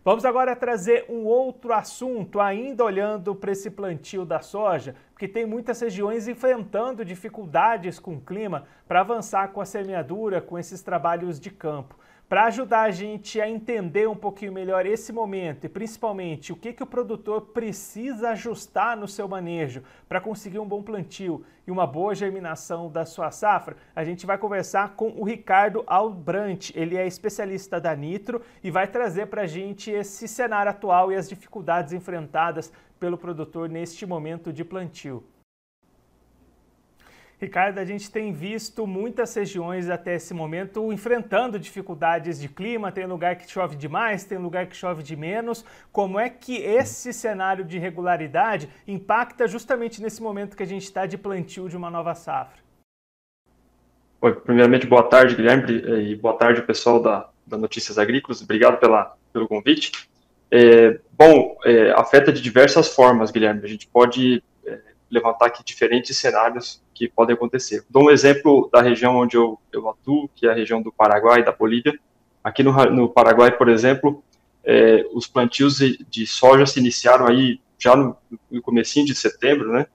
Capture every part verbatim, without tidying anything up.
Vamos agora trazer um outro assunto, ainda olhando para esse plantio da soja, porque tem muitas regiões enfrentando dificuldades com o clima para avançar com a semeadura, com esses trabalhos de campo. Para ajudar a gente a entender um pouquinho melhor esse momento e principalmente o que, que o produtor precisa ajustar no seu manejo para conseguir um bom plantio e uma boa germinação da sua safra, a gente vai conversar com o Ricardo Albrante. Ele é especialista da Nitro e vai trazer para a gente esse cenário atual e as dificuldades enfrentadas pelo produtor neste momento de plantio. Ricardo, a gente tem visto muitas regiões até esse momento enfrentando dificuldades de clima, tem lugar que chove demais, tem lugar que chove de menos. Como é que esse cenário de irregularidade impacta justamente nesse momento que a gente está de plantio de uma nova safra? Oi, primeiramente, boa tarde, Guilherme, e boa tarde, pessoal da, da Notícias Agrícolas. Obrigado pela, pelo convite. É, bom, é, afeta de diversas formas, Guilherme. A gente pode é, levantar aqui diferentes cenários que podem acontecer. Dou um exemplo da região onde eu, eu atuo, que é a região do Paraguai e da Bolívia. Aqui no, no Paraguai, por exemplo, é, os plantios de soja se iniciaram aí já no, no comecinho de setembro, né?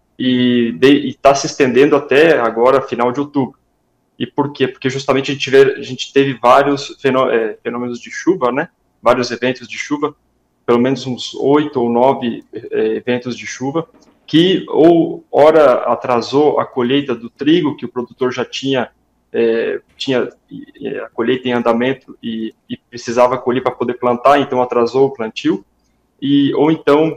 E está se estendendo até agora, final de outubro. E por quê? Porque justamente a gente, vê, a gente teve vários fenô, é, fenômenos de chuva, né? Vários eventos de chuva, pelo menos uns oito ou nove é, eventos de chuva, que ou ora atrasou a colheita do trigo, que o produtor já tinha, é, tinha a colheita em andamento e, e precisava colher para poder plantar, então atrasou o plantio, e, ou então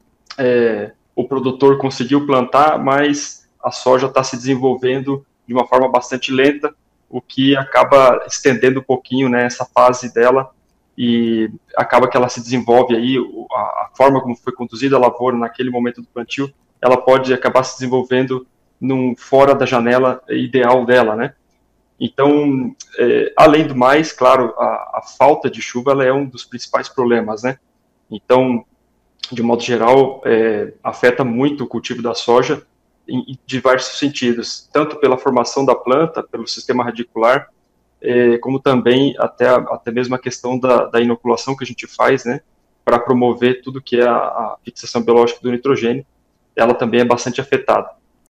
é, o produtor conseguiu plantar, mas a soja está se desenvolvendo de uma forma bastante lenta, o que acaba estendendo um pouquinho, né, essa fase dela, e acaba que ela se desenvolve aí, a, a forma como foi conduzida a lavoura naquele momento do plantio, ela pode acabar se desenvolvendo num, fora da janela ideal dela, né? Então, é, além do mais, claro, a, a falta de chuva ela é um dos principais problemas, né? Então, de modo geral, é, afeta muito o cultivo da soja em, em diversos sentidos, tanto pela formação da planta, pelo sistema radicular, É, como também até, a, até mesmo a questão da, da inoculação que a gente faz, né, para promover tudo que é a, a fixação biológica do nitrogênio, ela também é bastante afetada.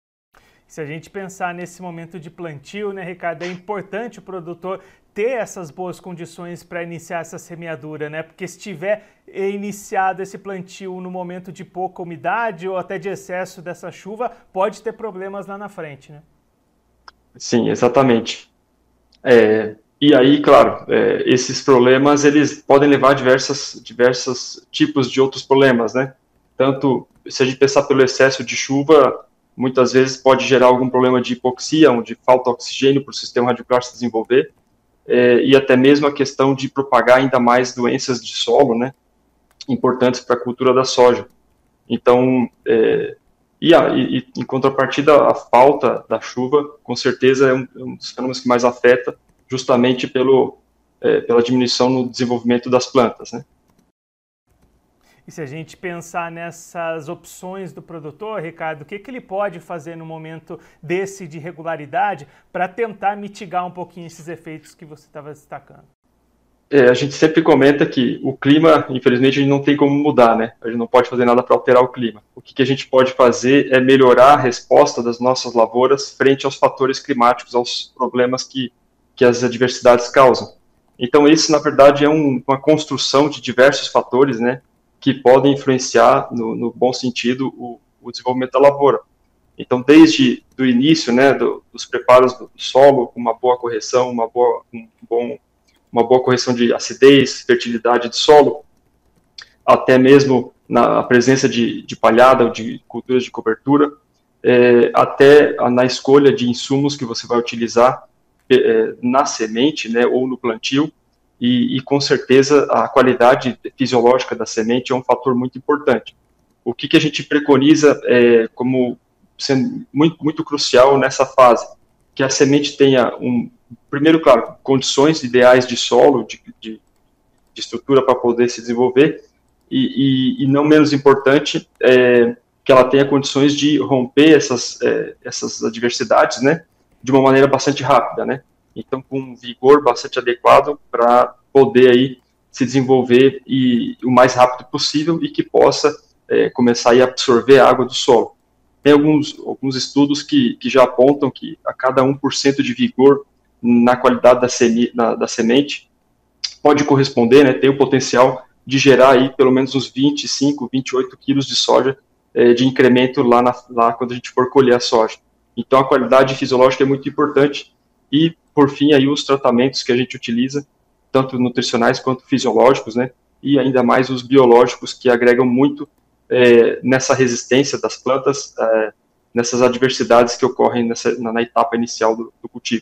Se a gente pensar nesse momento de plantio, né, Ricardo, é importante o produtor ter essas boas condições para iniciar essa semeadura, né? Porque se tiver iniciado esse plantio no momento de pouca umidade ou até de excesso dessa chuva, pode ter problemas lá na frente, né? Sim, exatamente. É, e aí, claro, é, esses problemas eles podem levar a diversas, diversos tipos de outros problemas, né? Tanto, se a gente pensar pelo excesso de chuva, muitas vezes pode gerar algum problema de hipoxia, onde falta oxigênio para o sistema radicular se desenvolver, é, e até mesmo a questão de propagar ainda mais doenças de solo, né? Importantes para a cultura da soja. Então, é, E, a, e, em contrapartida, a falta da chuva, com certeza, é um, é um dos fenômenos que mais afeta, justamente pelo, é, pela diminuição no desenvolvimento das plantas, né? E se a gente pensar nessas opções do produtor, Ricardo, o que, que ele pode fazer no momento desse de irregularidade para tentar mitigar um pouquinho esses efeitos que você estava destacando? É, a gente sempre comenta que o clima, infelizmente, a gente não tem como mudar, né? A gente não pode fazer nada para alterar o clima. O que, que a gente pode fazer é melhorar a resposta das nossas lavouras frente aos fatores climáticos, aos problemas que, que as adversidades causam. Então, isso, na verdade, é um, uma construção de diversos fatores, né, que podem influenciar, no, no bom sentido, o, o desenvolvimento da lavoura. Então, desde o início, né, do, dos preparos do solo, uma boa correção, uma boa, um bom uma boa correção de acidez, fertilidade de solo, até mesmo na presença de, de palhada ou de culturas de cobertura, é, até na escolha de insumos que você vai utilizar é, na semente, né, ou no plantio, e, e com certeza a qualidade fisiológica da semente é um fator muito importante. O que, que a gente preconiza é, como sendo muito, muito crucial nessa fase? Que a semente tenha um, primeiro, claro, condições ideais de solo, de, de, de estrutura para poder se desenvolver, e, e, e não menos importante, é, que ela tenha condições de romper essas, é, essas adversidades, né, de uma maneira bastante rápida, né, então com um vigor bastante adequado para poder aí se desenvolver e, o mais rápido possível e que possa é, começar a absorver a água do solo. Tem alguns, alguns estudos que, que já apontam que a cada um por cento de vigor na qualidade da, semi, na, da semente pode corresponder, né, tem o potencial de gerar aí pelo menos uns vinte e cinco, vinte e oito quilos de soja é, de incremento lá, na, lá quando a gente for colher a soja. Então a qualidade fisiológica é muito importante e, por fim, aí os tratamentos que a gente utiliza, tanto nutricionais quanto fisiológicos, né, e ainda mais os biológicos que agregam muito é, nessa resistência das plantas, é, nessas adversidades que ocorrem nessa, na, na etapa inicial do, do cultivo.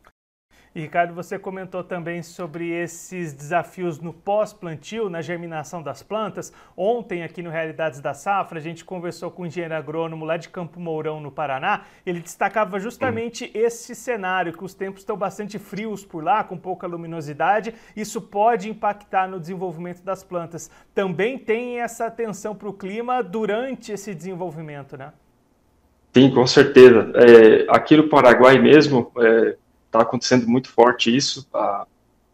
E, Ricardo, você comentou também sobre esses desafios no pós-plantio, na germinação das plantas. Ontem, aqui no Realidades da Safra, a gente conversou com um engenheiro agrônomo lá de Campo Mourão, no Paraná. Ele destacava justamente esse cenário, que os tempos estão bastante frios por lá, com pouca luminosidade. Isso pode impactar no desenvolvimento das plantas. Também tem essa atenção para o clima durante esse desenvolvimento, né? Sim, com certeza. É, aqui no Paraguai mesmo... É... está acontecendo muito forte isso. Ah,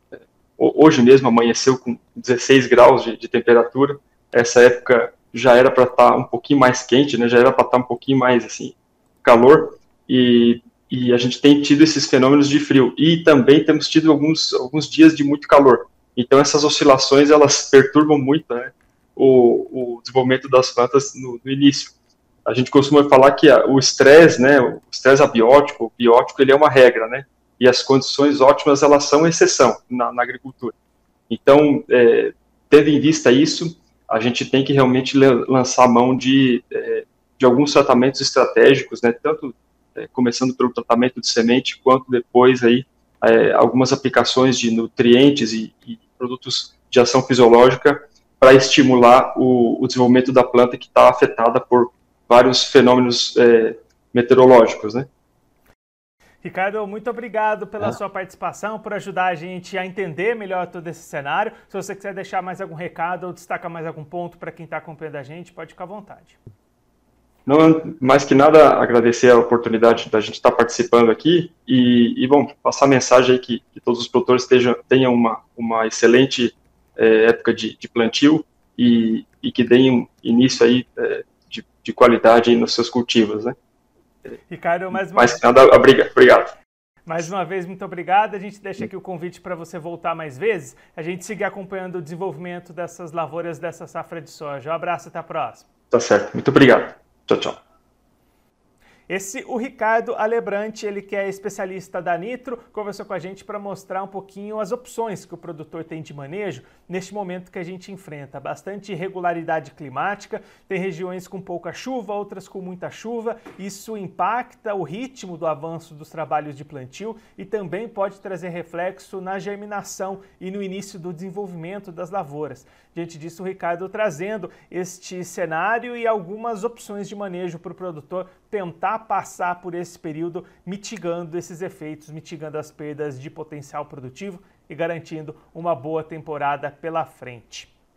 hoje mesmo amanheceu com dezesseis graus de, de temperatura. Essa época já era para estar tá um pouquinho mais quente, né? Já era para estar tá um pouquinho mais assim calor. E, e a gente tem tido esses fenômenos de frio. E também temos tido alguns, alguns dias de muito calor. Então essas oscilações elas perturbam muito, né, o, o desenvolvimento das plantas no, no início. A gente costuma falar que a, o estresse, né, o estresse abiótico, o biótico, ele é uma regra, né? E as condições ótimas, elas são exceção na, na agricultura. Então, é, tendo em vista isso, a gente tem que realmente lançar mão de, é, de alguns tratamentos estratégicos, né, tanto é, começando pelo tratamento de semente, quanto depois aí, é, algumas aplicações de nutrientes e, e produtos de ação fisiológica para estimular o, o desenvolvimento da planta que está afetada por vários fenômenos é, meteorológicos, né? Ricardo, muito obrigado pela é. sua participação, por ajudar a gente a entender melhor todo esse cenário. Se você quiser deixar mais algum recado ou destacar mais algum ponto para quem está acompanhando a gente, pode ficar à vontade. Não, mais que nada, agradecer a oportunidade da gente estar participando aqui e, e bom, passar a mensagem aí que, que todos os produtores estejam, tenham uma, uma excelente é, época de, de plantio e, e que deem início aí é, de, de qualidade aí nos seus cultivos, né? Ricardo, mais uma mais que nada, obrigado. Mais uma vez, muito obrigado. A gente deixa aqui o convite para você voltar mais vezes, a gente seguir acompanhando o desenvolvimento dessas lavouras, dessa safra de soja. Um abraço, até a próxima. Tá certo, muito obrigado. Tchau, tchau. Esse, o Ricardo Alebrante, ele que é especialista da Nitro, conversou com a gente para mostrar um pouquinho as opções que o produtor tem de manejo neste momento que a gente enfrenta. Bastante irregularidade climática, tem regiões com pouca chuva, outras com muita chuva. Isso impacta o ritmo do avanço dos trabalhos de plantio e também pode trazer reflexo na germinação e no início do desenvolvimento das lavouras. Diante disso, o Ricardo trazendo este cenário e algumas opções de manejo para o produtor tentar passar por esse período mitigando esses efeitos, mitigando as perdas de potencial produtivo e garantindo uma boa temporada pela frente.